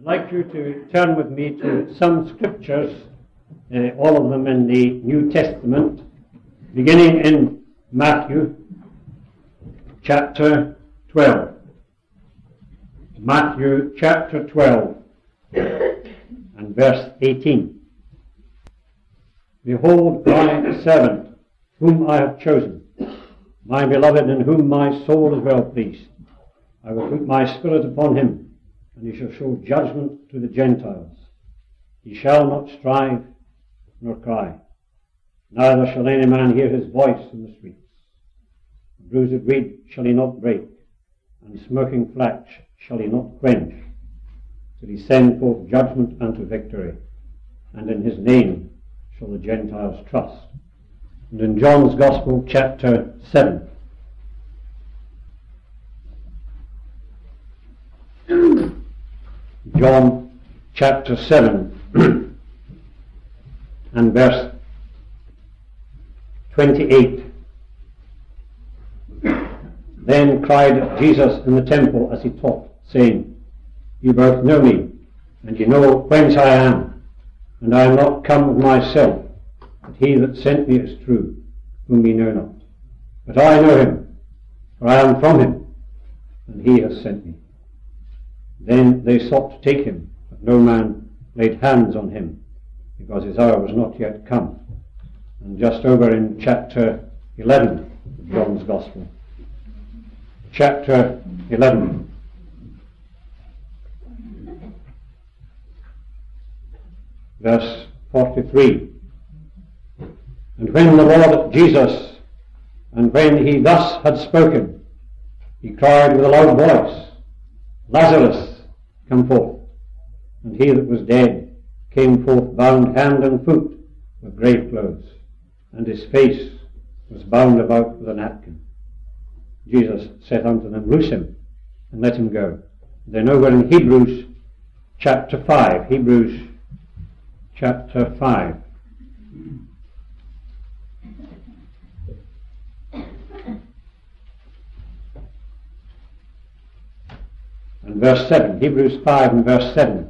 I'd like you to turn with me to some scriptures, all of them in the New Testament, beginning in Matthew chapter 12. Matthew chapter 12 and verse 18. Behold my servant, whom I have chosen, my beloved, in whom my soul is well pleased. I will put my spirit upon him, and he shall show judgment to the Gentiles. He shall not strive nor cry, neither shall any man hear his voice in the streets. A bruised reed shall he not break, and smoking flax shall he not quench, till he send forth judgment unto victory, and in his name shall the Gentiles trust. And in John's Gospel, chapter 7, John chapter 7 and verse 28. Then cried Jesus in the temple as he taught, saying, You both know me, and you know whence I am, and I am not come of myself, but he that sent me is true, whom ye know not. But I know him, for I am from him, and he has sent me. Then they sought to take him, but no man laid hands on him, because his hour was not yet come. And just over in chapter 11 of John's Gospel. Chapter 11. Verse 43. And when the Lord Jesus, and when he thus had spoken, he cried with a loud voice, Lazarus, come forth. And he that was dead came forth bound hand and foot with grave clothes, and his face was bound about with a napkin. Jesus said unto them, Loose him, and let him go. Then over in Hebrews chapter 5, Hebrews chapter 5. And verse 7, Hebrews 5 and verse 7.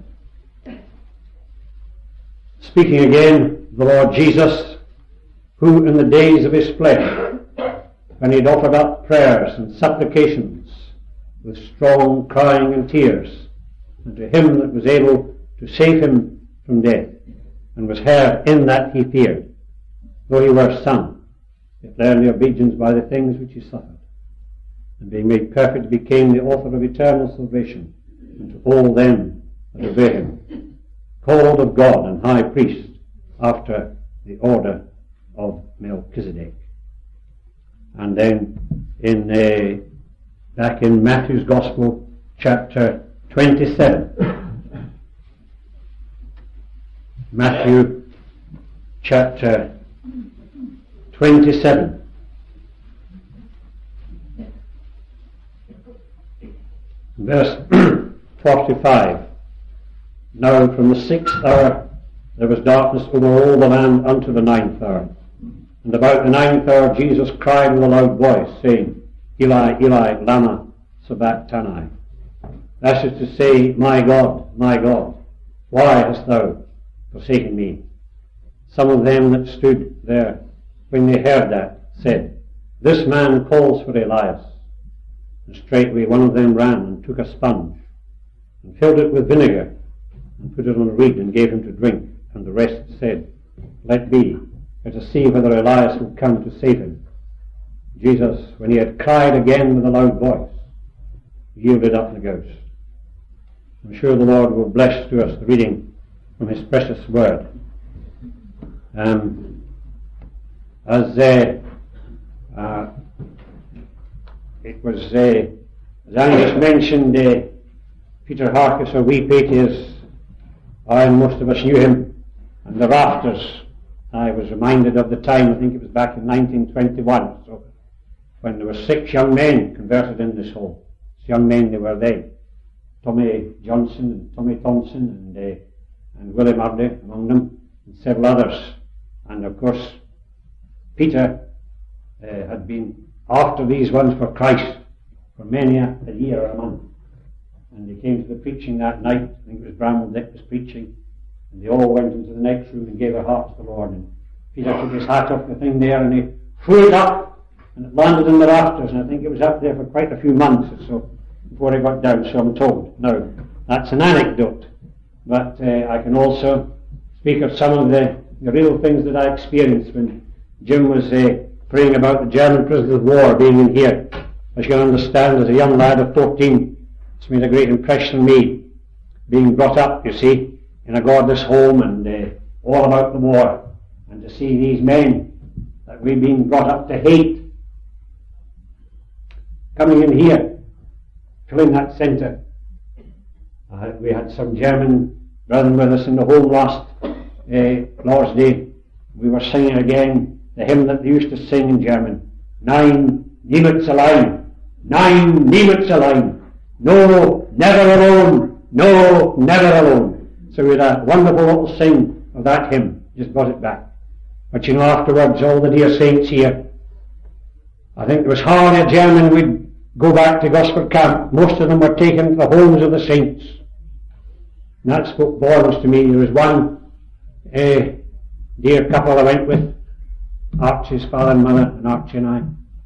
Speaking again, the Lord Jesus, who in the days of his flesh, when he had offered up prayers and supplications with strong crying and tears, unto him that was able to save him from death, and was heard in that he feared, though he were son, yet learned the obedience by the things which he suffered, and being made perfect became the author of eternal salvation unto all them that obey him, called of God and high priest after the order of Melchizedek. And then back in Matthew's Gospel, chapter 27. Matthew chapter 27. Verse 45. Now from the 6th hour there was darkness over all the land unto the 9th hour. And about the 9th hour Jesus cried with a loud voice, saying, Eli, Eli, lama sabachthani. That is to say, my God, why hast thou forsaken me? Some of them that stood there, when they heard that, said, This man calls for Elias. And straightway one of them ran and took a sponge, and filled it with vinegar, and put it on a reed, and gave him to drink. And the rest said, Let be, let us see whether Elias will come to save him. Jesus, when he had cried again with a loud voice, yielded up the ghost. I'm sure the Lord will bless to us the reading from his precious word. It was, as Angus mentioned, Peter Harkis, or wee Petey, as I and most of us knew him, and the rafters. I was reminded of the time, I think it was back in 1921, so when there were 6 young men converted in this hall. 6 young men they were then. Tommy Johnson and Tommy Thompson and Willie Murray among them, and several others. And of course, Peter had been after these ones for Christ for many a year or a month. And they came to the preaching that night. I think it was Bramwell Dick was preaching. And they all went into the next room and gave their hearts to the Lord. And Peter took his hat off the thing there and he threw it up. And it landed in the rafters. And I think it was up there for quite a few months or so before it got down, so I'm told. Now, that's an anecdote. But I can also speak of some of the real things that I experienced when Jim was praying about the German prisoners of war being in here. As you can understand, as a young lad of 14, it's made a great impression on me, being brought up, you see, in a godless home and all about the war. And to see these men that we've been brought up to hate coming in here, filling that centre. We had some German brethren with us in the home last Lord's Day. We were singing again the hymn that they used to sing in German. Nein, niemals allein. Nein, niemals allein. No, never alone. No, never alone. So we had a wonderful little sing of that hymn. Just brought it back. But you know, afterwards, all the dear saints here, I think there was hardly a German would go back to Gosford Camp. Most of them were taken to the homes of the saints. And that spoke volumes to me. There was one dear couple I went with, Archie's father and mother, and Archie and I.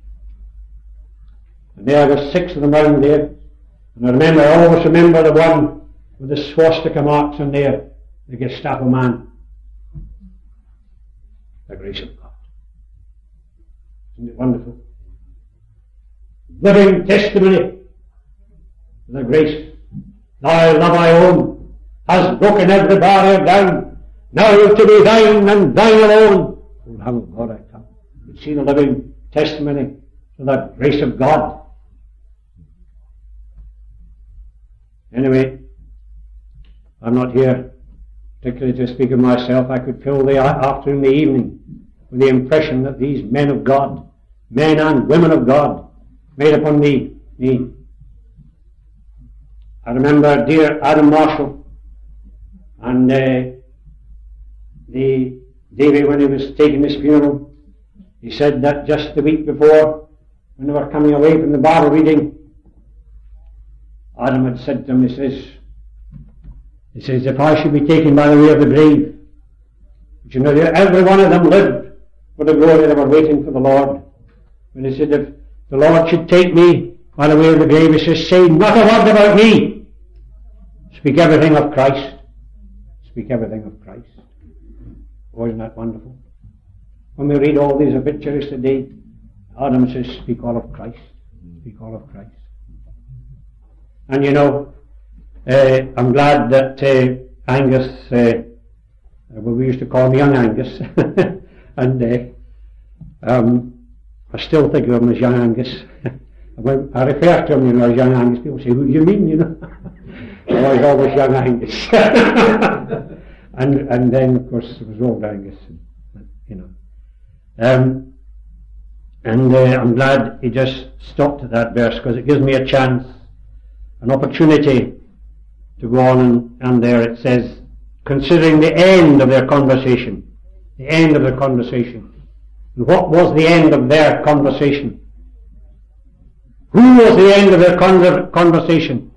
And there were 6 of them round there. And I always remember the one with the swastika marks on there, the Gestapo man. The grace of God. Isn't it wonderful? Living testimony of the grace. Thy love I own has broken every barrier down. Now to be thine and thine alone. Oh, how God I come. You see the living testimony of that grace of God. Anyway, I'm not here particularly to speak of myself. I could fill the afternoon, the evening, with the impression that these men of God, men and women of God, made upon me. I remember dear Adam Marshall and the Davy, when he was taking his funeral, he said that just the week before, when they were coming away from the Bible reading, Adam had said to him, he says, if I should be taken by the way of the grave, but you know, every one of them lived for the glory. They were waiting for the Lord. When he said, if the Lord should take me by the way of the grave, he says, say not a word about me. Speak everything of Christ. Speak everything of Christ. Oh, isn't that wonderful? When we read all these obituaries today, Adam says, speak all of Christ. Speak all of Christ. And you know, I'm glad that Angus, we used to call him Young Angus, and I still think of him as Young Angus. When I refer to him, you know, as Young Angus, people say, who do you mean, you know? Oh, he's always Young Angus. and then, of course, there was Old Angus, you know. I'm glad he just stopped at that verse, because it gives me a chance, an opportunity to go on, and there it says, considering the end of their conversation. The end of their conversation. And what was the end of their conversation? Who was the end of their conversation?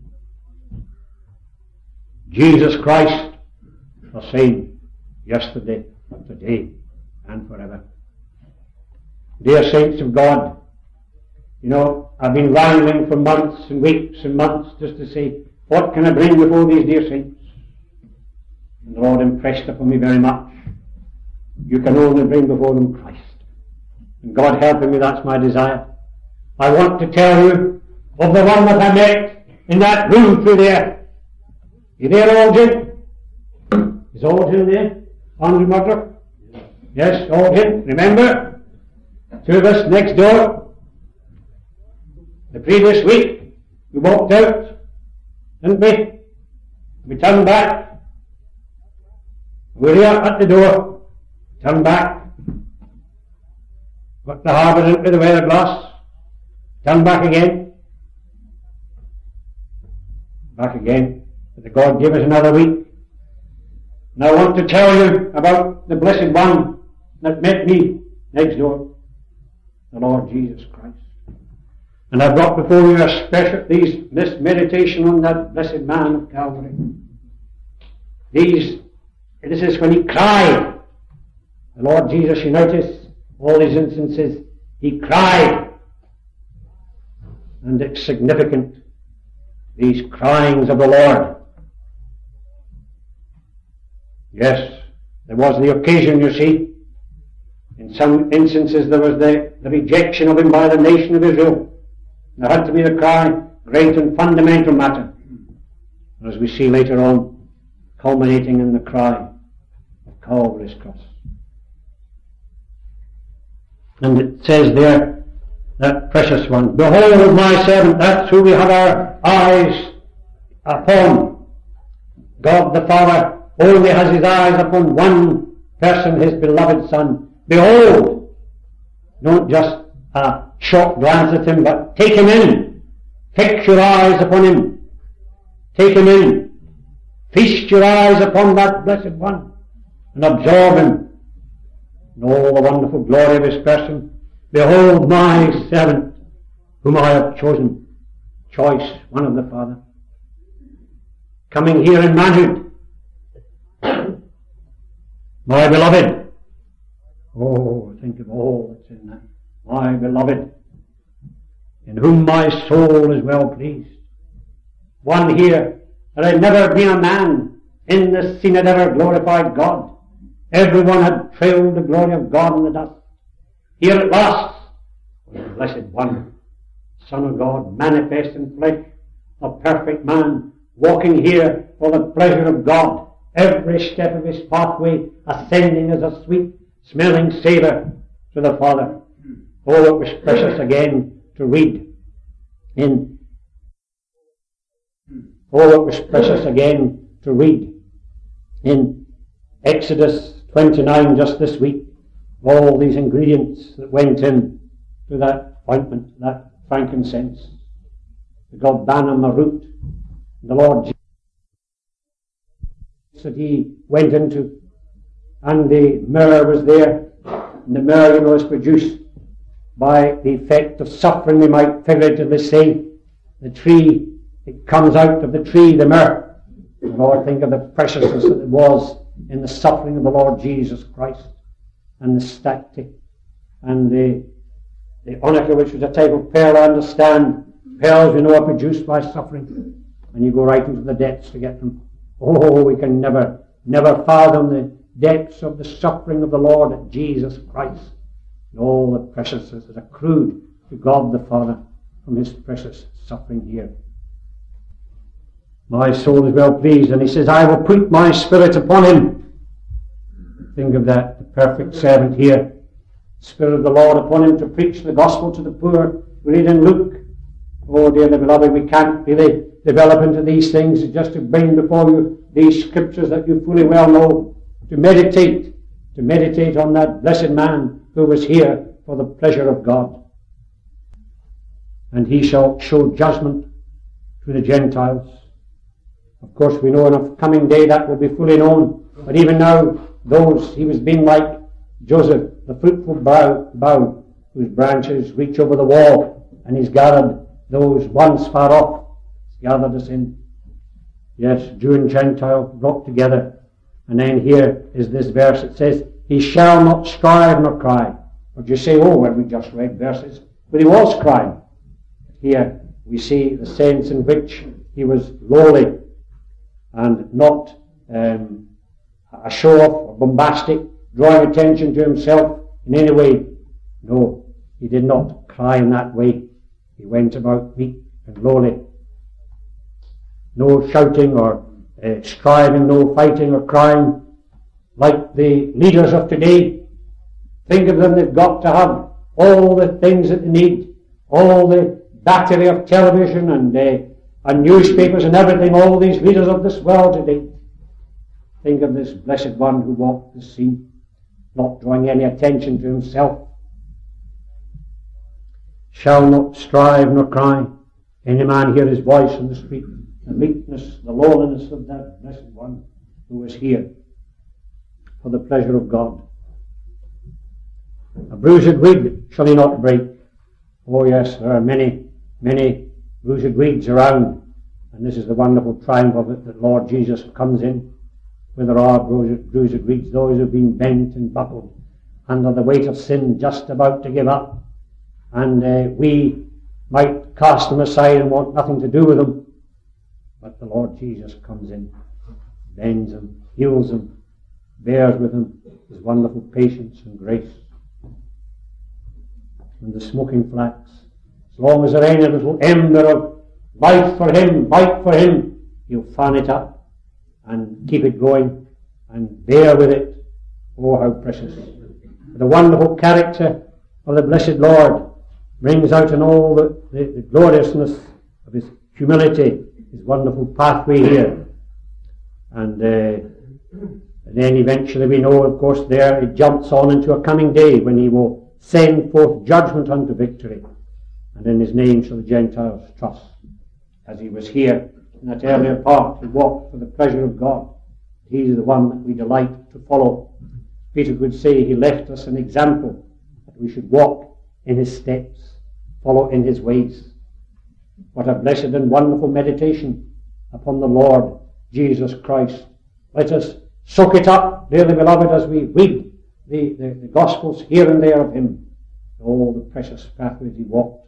Jesus Christ, the same yesterday, today, and forever. Dear saints of God, you know, I've been wrangling for months and weeks and months just to say, what can I bring before these dear saints? And the Lord impressed upon me very much. You can only bring before them Christ. And God helping me, that's my desire. I want to tell you of the one that I met in that room through there. You there, Aldrin? Is Aldrin there? Andrew Murdoch? Yes, Aldrin. Remember? 2 of us next door. The previous week, we walked out, didn't we? We turned back. We're here at the door. Turned back. Got the harbour into the weather glass. Turned back again. Back again. But God gave us another week. And I want to tell you about the blessed one that met me next door. The Lord Jesus Christ. And I brought before you this meditation on that blessed man of Calvary. This is when he cried. The Lord Jesus, you notice, all these instances, he cried. And it's significant, these cryings of the Lord. Yes, there was the occasion, you see. In some instances there was the rejection of him by the nation of Israel. There had to be the cry, great and fundamental matter. As we see later on, culminating in the cry of Calvary's cross. And it says there, that precious one, behold my servant, that's who we have our eyes upon. God the Father only has his eyes upon one person, his beloved Son. Behold, don't just a short glance at him, but take him in. Fix your eyes upon him. Take him in. Feast your eyes upon that blessed one and absorb him in all the wonderful glory of his person. Behold my servant, whom I have chosen. Choice, one of the Father. Coming here in manhood. My beloved. Oh, think of all that's in that. My beloved, in whom my soul is well pleased. One here that had never been a man in the scene had ever glorified God. Everyone had trailed the glory of God in the dust. Here at last was the blessed one, Son of God, manifest in flesh, a perfect man, walking here for the pleasure of God, every step of his pathway ascending as a sweet smelling savour to the Father. Oh, it was precious again to read in Exodus 29 just this week, all these ingredients that went in to that ointment, that frankincense, the galbanum, the root, the Lord Jesus that he went into, and the myrrh was there, and the myrrh, is produced by the effect of suffering, we might figuratively say. The tree, it comes out of the tree, the myrrh. Lord, think of the preciousness that it was in the suffering of the Lord Jesus Christ, and the stacte, and the onycha, which was a type of pearl. I understand pearls, we know, are produced by suffering, and you go right into the depths to get them. Oh, we can never fathom the depths of the suffering of the Lord Jesus Christ, and all the preciousness that accrued to God the Father from his precious suffering here. My soul is well pleased, and he says, I will put my spirit upon him. Think of that, the perfect servant here. Spirit of the Lord upon him to preach the gospel to the poor. We read in Luke. Oh, dearly beloved, we can't really develop into these things, just to bring before you these scriptures that you fully well know, to meditate on that blessed man who was here for the pleasure of God. And he shall show judgment to the Gentiles. Of course, we know in a coming day that will be fully known. But even now, he was being like Joseph, the fruitful bough, whose branches reach over the wall, and he's gathered those once far off. He's gathered us in. Yes, Jew and Gentile brought together. And then here is this verse. It says, he shall not strive nor cry. But you say, oh, well, we just read verses. But he was crying. Here we see the sense in which he was lowly and not a show-off or bombastic, drawing attention to himself in any way. No, he did not cry in that way. He went about meek and lowly. No shouting or striving, no fighting or crying like the leaders of today. Think of them, they've got to have all the things that they need, all the battery of television and newspapers and everything, all these leaders of this world today. Think of this blessed one who walked the scene, not drawing any attention to himself. Shall not strive nor cry. Any man hear his voice in the street. The meekness, the lowliness of that blessed one who was here for the pleasure of God. A bruised reed shall he not break. Oh yes, there are many many bruised reeds around. And this is the wonderful triumph of it, that Lord Jesus comes in, where there are bruised reeds, those who have been bent and buckled under the weight of sin, just about to give up. And we might cast them aside and want nothing to do with them. But the Lord Jesus comes in, bends them, heals them, bears with them his wonderful patience and grace. And the smoking flax, as long as there ain't a little ember of life for him, light for him, he'll fan it up and keep it going and bear with it. Oh, how precious. The wonderful character of the blessed Lord brings out in all the gloriousness of his humility, his wonderful pathway here. And then eventually we know, of course, there it jumps on into a coming day when he will send forth judgment unto victory. And in his name shall the Gentiles trust. As he was here in that earlier part, he walked for the pleasure of God. He is the one that we delight to follow. Peter could say he left us an example that we should walk in his steps, follow in his ways. What a blessed and wonderful meditation upon the Lord Jesus Christ. Let us soak it up, dearly beloved, as we read the Gospels here and there of him, all the precious pathways he walked.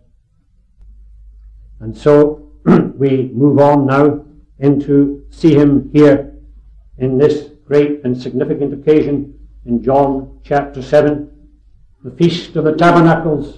And so we move on now into see him here in this great and significant occasion in John chapter 7, the Feast of the Tabernacles.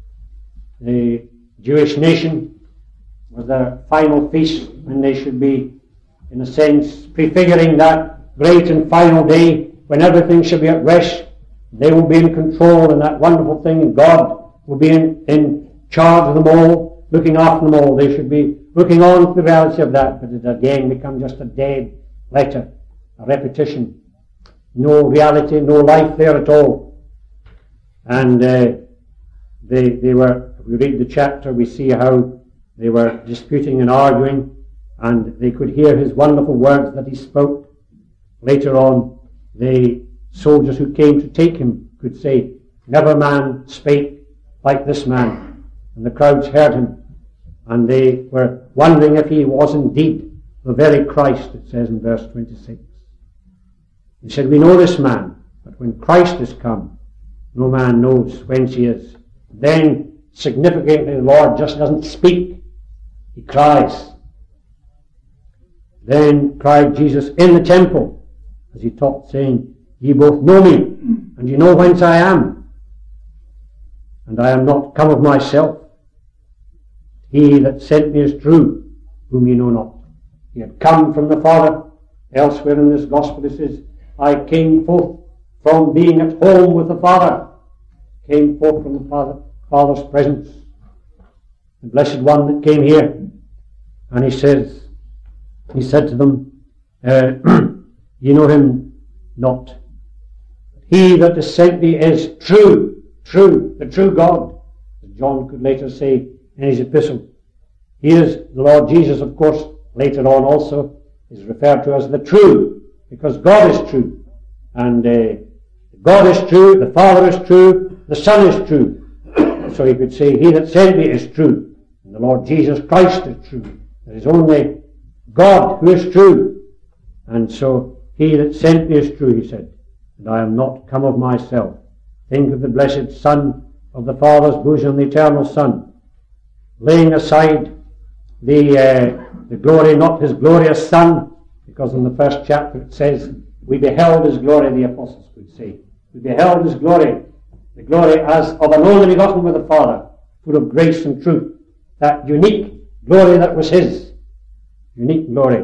The Jewish nation was their final feast, and they should be, in a sense, prefiguring that great and final day when everything should be at rest. They will be in control, and that wonderful thing, and God will be in charge of them all, looking after them all. They should be looking on to the reality of that, but it again become just a dead letter, a repetition. No reality, no life there at all. And they were, if we read the chapter, we see how they were disputing and arguing, and they could hear his wonderful words that he spoke. Later on, the soldiers who came to take him could say, "Never man spake like this man." And the crowds heard him, and they were wondering if he was indeed the very Christ, it says in verse 26. He said, "We know this man, but when Christ is come, no man knows whence he is." Then, significantly, the Lord just doesn't speak. He cries. Then cried Jesus in the temple, as he taught, saying, "Ye both know me, and ye know whence I am. And I am not come of myself. He that sent me is true, whom ye know not." He had come from the Father. Elsewhere in this Gospel it says, "I came forth from being at home with the Father." Came forth from the Father's presence. The blessed one that came here. And he said to them, "Ye know him not. He that has sent me is true, the true God." As John could later say in his epistle. He is the Lord Jesus, of course, later on also is referred to as the true, because God is true. And God is true, the Father is true, the Son is true. So he could say, "He that sent me is true, and the Lord Jesus Christ is true." There is only God who is true. And so, "He that sent me is true," he said, "and I am not come of myself." Think of the blessed Son of the Father's bosom, the eternal Son, laying aside the glory, not his glorious Son, because in the first chapter it says, "We beheld his glory," the apostles could say. We beheld his glory, the glory as of an only begotten with the Father, full of grace and truth. That unique glory that was his. Unique glory.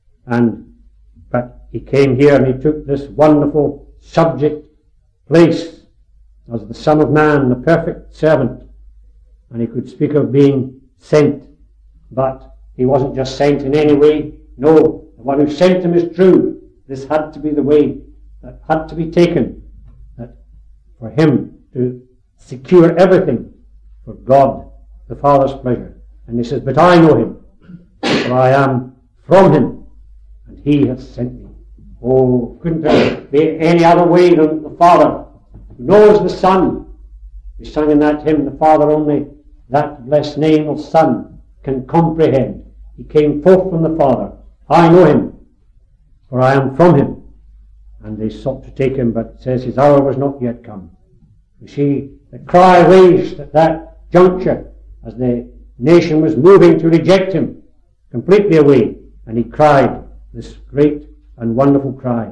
But he came here and he took this wonderful subject place as the Son of Man, the perfect servant. And he could speak of being sent. But he wasn't just sent in any way. No, the one who sent him is true. This had to be the way that had to be taken. That for him to secure everything for God, the Father's pleasure. And he says, "But I know him, for I am from him, and he hath sent me." Oh, couldn't there be any other way than the Father who knows the Son? We sang in that hymn, "The Father only that blessed name of Son can comprehend. He came forth from the Father. I know him, for I am from him. And they sought to take him, but it says his hour was not yet come. You see, the cry raised at that juncture as the nation was moving to reject him completely away, and he cried this great and wonderful cry.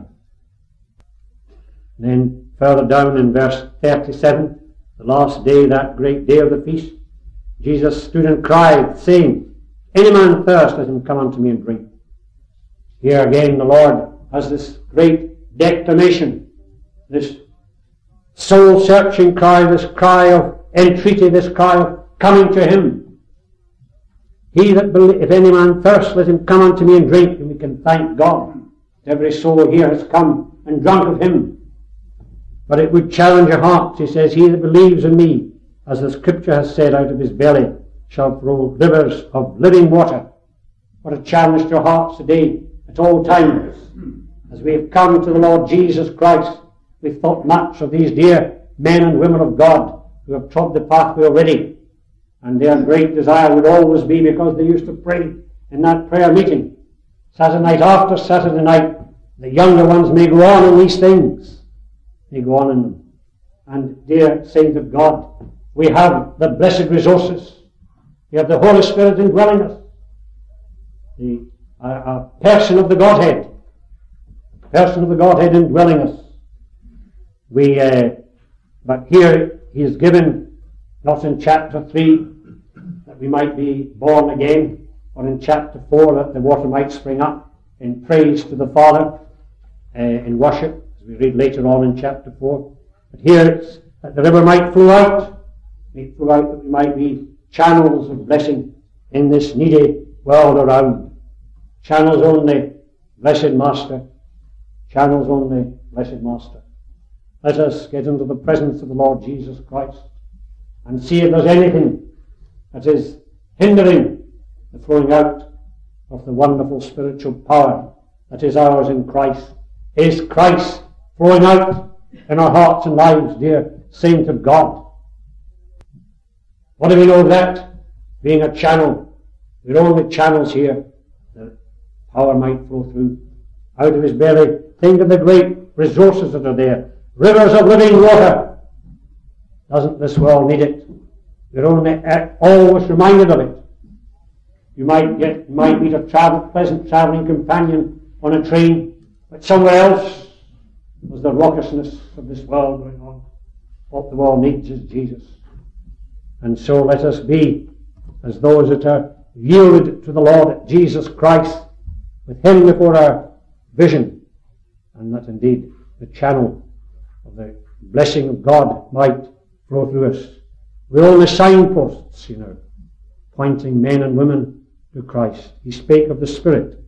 And then further down in verse 37, the last day, that great day of the feast, Jesus stood and cried, saying, Any man thirst, let him come unto me and drink. Here again the Lord has this great declamation, this soul-searching cry, this cry of entreaty, this cry of coming to him. He that if any man thirst, let him come unto me and drink. And we can thank God that every soul here has come and drunk of him. But it would challenge your hearts. He says, He that believes in me, as the Scripture has said, out of his belly shall flow rivers of living water. What a challenge to our hearts today, at all times. As we have come to the Lord Jesus Christ, we've thought much of these dear men and women of God who have trod the pathway already. And their great desire would always be, because they used to pray in that prayer meeting, Saturday night after Saturday night, the younger ones may go on in these things. They go on in them. And dear saints of God, we have the blessed resources. We have the Holy Spirit indwelling us. The person of the Godhead. Person of the Godhead indwelling us. But here he is given, not in chapter 3, that we might be born again, or in chapter 4, that the water might spring up in praise to the Father, in worship, as we read later on in chapter 4. But here it's that the river might flow out, that we might be channels of blessing in this needy world around. Channels only, blessed Master. Channels only, blessed Master. Let us get into the presence of the Lord Jesus Christ and see if there's anything that is hindering the flowing out of the wonderful spiritual power that is ours in Christ. Is Christ flowing out in our hearts and lives, dear saint of God? What do we know of that? Being a channel. We're only channels here. The power might flow through. Out of his belly, think of the great resources that are there. Rivers of living water. Doesn't this world need it? We're only always reminded of it. You might meet a pleasant travelling companion on a train, but somewhere else was the raucousness of this world going on. What the world needs is Jesus. And so let us be as those that are yielded to the Lord Jesus Christ, with him before our vision, and that indeed the channel of the blessing of God might flow through us. We're only signposts, pointing men and women to Christ. He spake of the Spirit,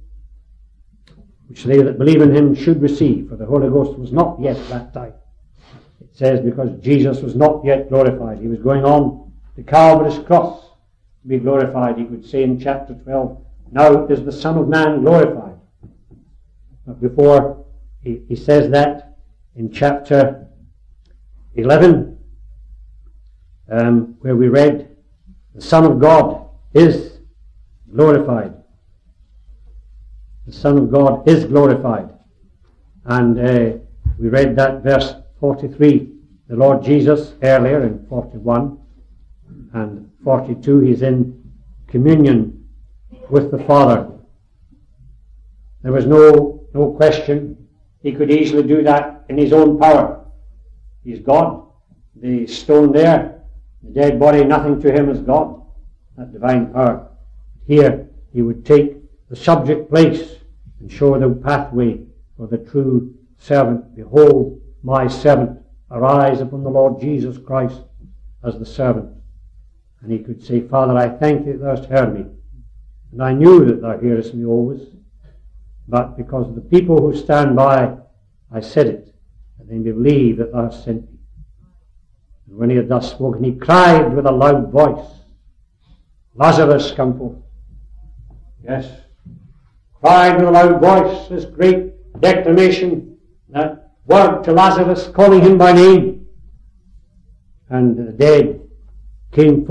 which they that believe in him should receive, for the Holy Ghost was not yet that time. It says because Jesus was not yet glorified. He was going on to Calvary's cross to be glorified. He could say in chapter 12, now is the Son of Man glorified. But before he says that, in chapter 11, where we read, the Son of God is glorified. The Son of God is glorified. And we read that verse 43, the Lord Jesus earlier in 41 and 42, he's in communion with the Father. There was no question. He could easily do that in his own power. He's God. The stone there, the dead body, nothing to him is God. That divine power. Here he would take the subject place and show the pathway for the true servant. Behold my servant. Arise upon the Lord Jesus Christ as the servant. And he could say, Father, I thank thee that thou hast heard me. And I knew that thou hearest me always. But because of the people who stand by, I said it, that they may believe that thou hast sent me. And when he had thus spoken, he cried with a loud voice, Lazarus, come forth. Yes, cried with a loud voice, this great declamation, that word to Lazarus, calling him by name. And the dead came forth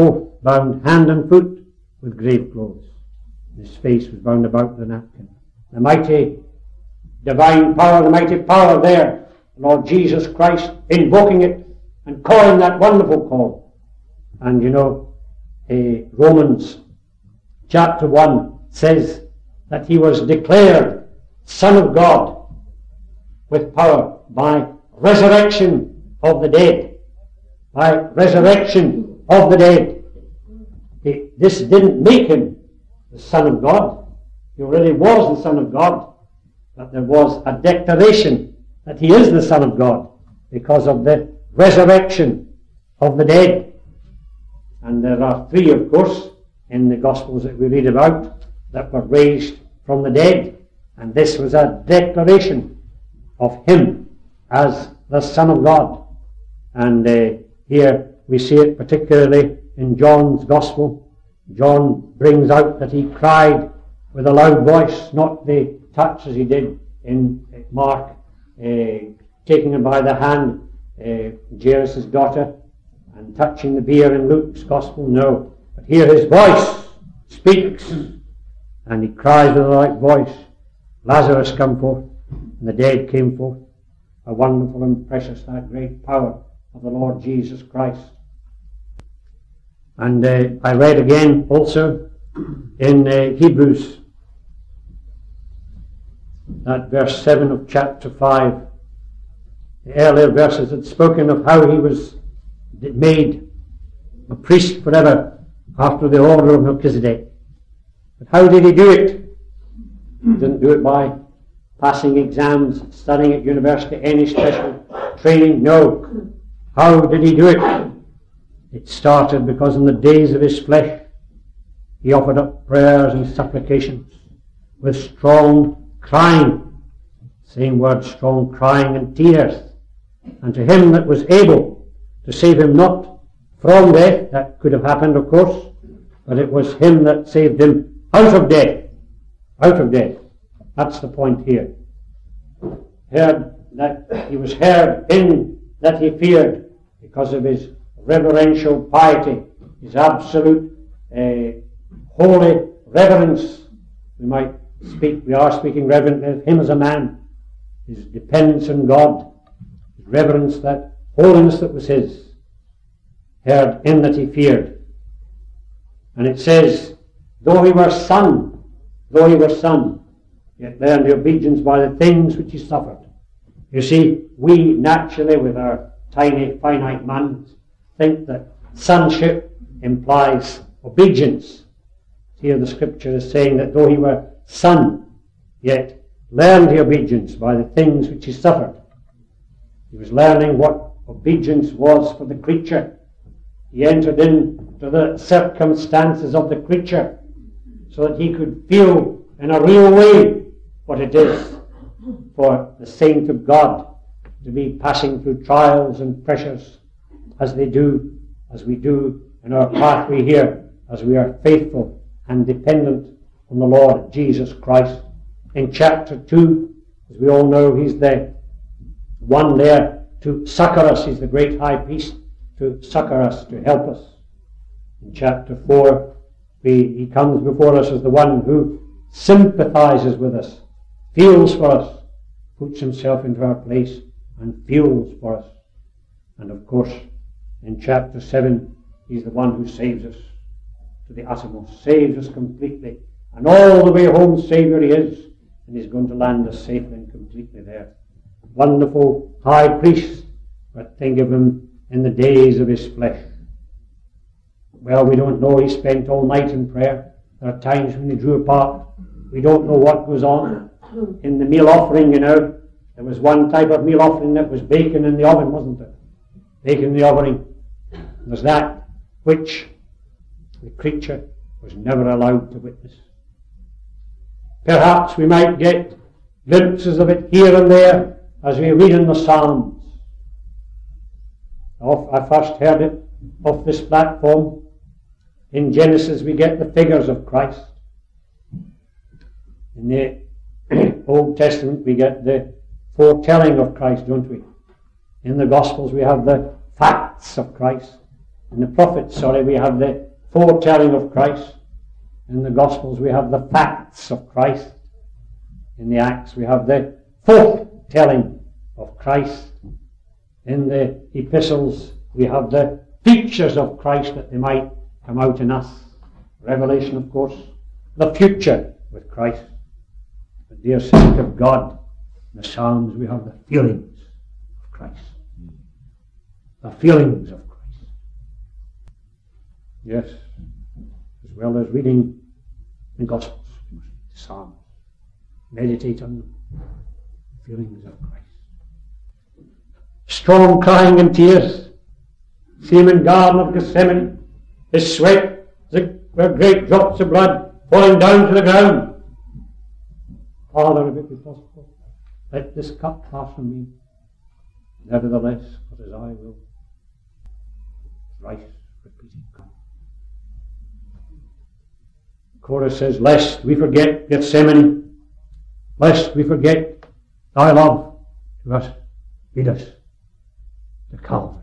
bound hand and foot with grave clothes. His face was bound about with a napkin. The mighty divine power, the mighty power there, Lord Jesus Christ invoking it and calling that wonderful call. And you know, Romans chapter 1 says that he was declared Son of God with power by resurrection of the dead. By resurrection of the dead. This didn't make him the Son of God. He already was the Son of God. But there was a declaration that he is the Son of God because of the resurrection of the dead. And there are 3, of course, in the Gospels that we read about that were raised from the dead. And this was a declaration of him as the Son of God. And here we see it particularly in John's Gospel. John brings out that he cried with a loud voice, not the touch as he did in Mark, taking him by the hand, Jairus' daughter, and touching the bier in Luke's Gospel. No, but here his voice speaks, and he cries with a loud voice, Lazarus, come forth, and the dead came forth. How wonderful and precious that great power of the Lord Jesus Christ. And I read again also in Hebrews, that verse 7 of chapter 5. The earlier verses had spoken of how he was made a priest forever after the order of Melchizedek. But how did he do it? He didn't do it by passing exams, studying at university, any special training. No. How did he do it? It started because in the days of his flesh he offered up prayers and supplications with strong crying, same word, strong crying and tears, and to him that was able to save him not from death, that could have happened of course, but it was him that saved him out of death. Out of death. That's the point here. Heard that he was heard in that he feared because of his reverential piety, his absolute holy reverence. We are speaking reverently of him as a man, his dependence on God, his reverence, that holiness that was his, heard in that he feared. And it says, though he were son, yet learned the obedience by the things which he suffered. You see, we naturally, with our tiny, finite minds, think that sonship implies obedience. Here the scripture is saying that though he were son, yet learned the obedience by the things which he suffered. He was learning what obedience was for the creature. He entered into the circumstances of the creature so that he could feel in a real way what it is for the saint of God to be passing through trials and pressures as we do in our pathway here, as we are faithful and dependent on the Lord Jesus Christ. In chapter 2, as we all know, he's the one there to succor us. He's the great high priest to succor us, to help us. In chapter 4, he comes before us as the one who sympathizes with us, feels for us, puts himself into our place and feels for us. And of course, in chapter 7, he's the one who saves us to the uttermost, saves us completely. And all the way home, Saviour he is, and he's going to land us safely and completely there. Wonderful high priest, but think of him in the days of his flesh. Well, we don't know. He spent all night in prayer. There are times when he drew apart. We don't know what goes on. In the meal offering, there was one type of meal offering that was bacon in the oven, wasn't there? Bacon in the oven. There's that which the creature was never allowed to witness. Perhaps we might get glimpses of it here and there as we read in the Psalms. I first heard it off this platform. In Genesis we get the figures of Christ. In the Old Testament we get the foretelling of Christ, don't we? In the Gospels we have the facts of Christ. In the prophets, we have the foretelling of Christ. In the Gospels we have the facts of Christ. In the Acts we have the foretelling of Christ. In the Epistles we have the features of Christ that they might come out in us. Revelation, of course, the future with Christ. But dear saint of God, in the Psalms we have the feelings of Christ. The feelings of Christ. Yes, as well as reading the Gospels, the Psalms. Meditate on them. The feelings of Christ. Strong crying and tears. See him in Garden of Gethsemane. His sweat were great drops of blood falling down to the ground. Father, if it be possible, let this cup pass from me. Nevertheless, not as I will. Thrice repeated come. The chorus says, lest we forget Gethsemane, lest we forget thy love to us, lead us to Calvary.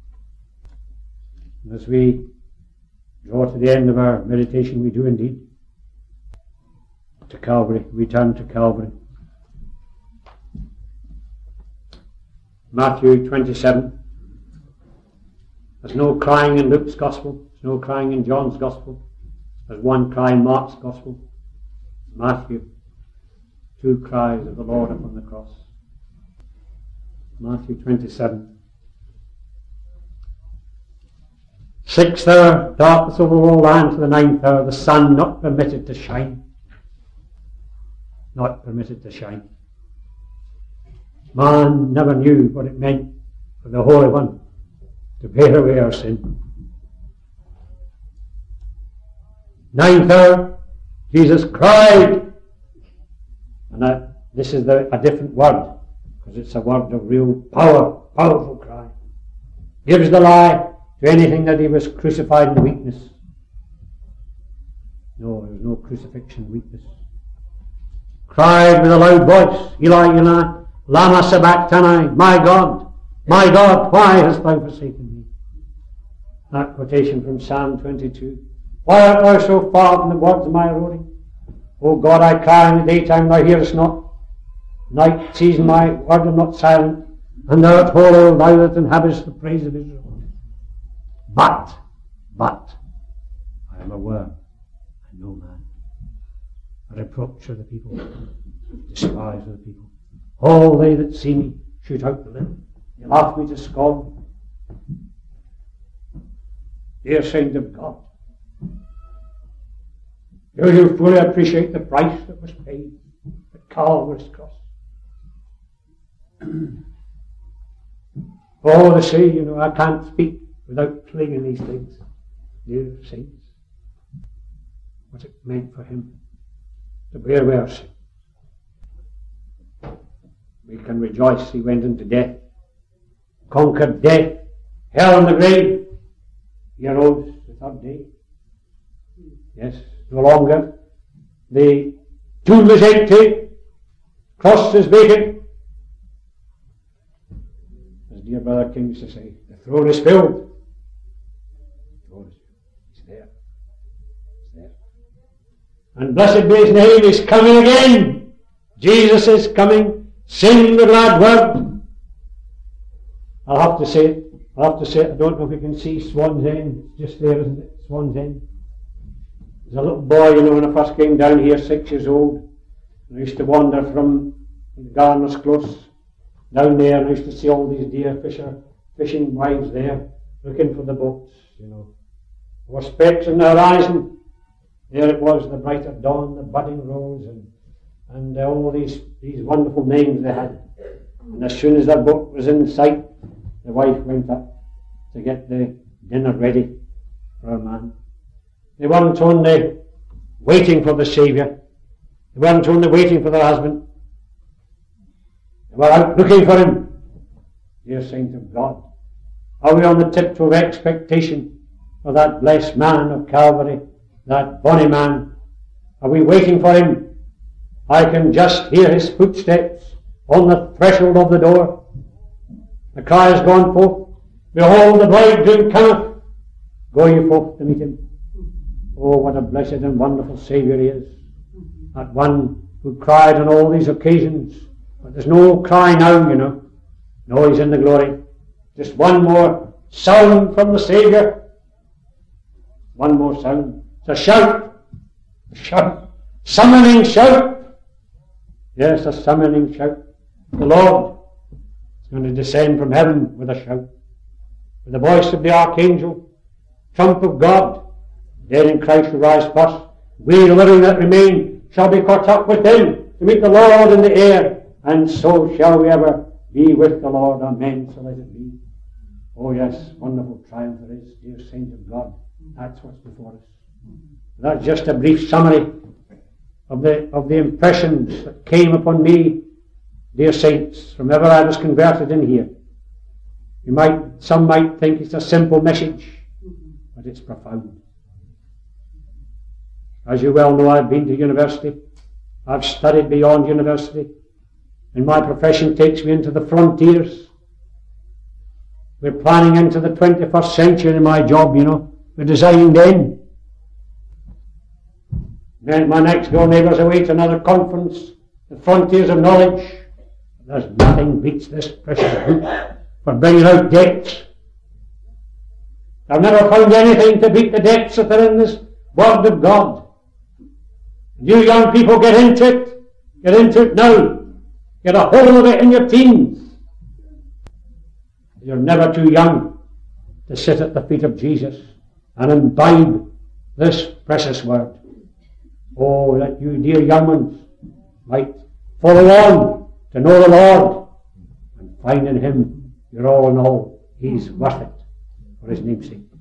And as we draw to the end of our meditation, we do indeed to Calvary. We turn to Calvary. Matthew 27. There's no crying in Luke's Gospel. There's no crying in John's Gospel. There's one cry in Mark's Gospel. Matthew. 2 cries of the Lord upon the cross. Matthew 27. 6th hour, darkness over the whole land, to the 9th hour, the sun not permitted to shine. Not permitted to shine. Man never knew what it meant for the Holy One to bear away our sin. 9th hour, Jesus cried. And this is a different word, because it's a word of real power, powerful cry. Gives the lie to anything that he was crucified in weakness. No, there was no crucifixion in weakness. Cried with a loud voice, Eli, Eli, lama sabachthani, my God, why hast thou forsaken me? That quotation from Psalm 22. Why art thou so far from the words of my roaring? O God, I cry in the daytime, thou hearest not. Night season my word is not silent, and thou art hollow, thou that inhabitest the praise of Israel. But, I am aware, I know man. A reproach of the people, despise of the people. All they that see me shoot out the lip. They laugh me to scorn. Dear saint of God, do you fully appreciate the price that was paid at Calvary's cross? Oh, they say, I can't speak without clinging these things. Dear saints, what it meant for him to bear away our sin. We can rejoice he went into death, conquered death, hell and the grave. He arose the third day. Yes, no longer. The tomb is empty, cross is vacant. As dear Brother King used to say, the throne is filled. It's there. It's there. And blessed be his name, he's coming again. Jesus is coming. Sing the glad word. I'll have to say it. I don't know if you can see Swan's End. It's just there, isn't it? Swan's End. There's a little boy, when I first came down here, 6 years old. And I used to wander from the Gardener's Close down there, and I used to see all these dear fishing wives there, looking for the boats, There were specks in the horizon. There it was, the brighter dawn, the budding rose, and all these wonderful names they had. And as soon as that boat was in sight, the wife went up to get the dinner ready for her man. They weren't only waiting for the Saviour. They weren't only waiting for their husband. They were out looking for him. Dear saint of God, are we on the tiptoe of expectation for that blessed man of Calvary, that bonny man? Are we waiting for him? I can just hear his footsteps on the threshold of the door. The cry has gone forth, behold, the bridegroom cometh. Go ye forth to meet him. Oh, what a blessed and wonderful Saviour he is. That one who cried on all these occasions. But there's no cry now, you know. No, he's in the glory. Just one more sound from the Saviour. One more sound. It's a shout. A shout. Summoning shout. Yes, a summoning shout. The Lord is going to descend from heaven with a shout. With the voice of the archangel, trump of God, dead in Christ will rise first. We, the living that remain, shall be caught up with him to meet the Lord in the air, and so shall we ever be with the Lord. Amen. So let it be. Oh yes, wonderful triumph it is, dear saints of God. That's what's before us. That's just a brief summary of the impressions that came upon me, dear saints, from ever I was converted in here. Some might think it's a simple message, but it's profound. As you well know, I've been to university. I've studied beyond university. And my profession takes me into the frontiers. We're planning into the 21st century in my job, you know. We're designing then. Then my next door neighbour's away to another conference, the frontiers of knowledge. There's nothing beats this precious book for bringing out depths. I've never found anything to beat the depths that are in this Word of God. And you young people, get into it. Get into it now. Get a hold of it in your teens. You're never too young to sit at the feet of Jesus and imbibe this precious Word. Oh, that you dear young ones might follow on to know the Lord and find in Him your all in all. He's worth it for His name's sake.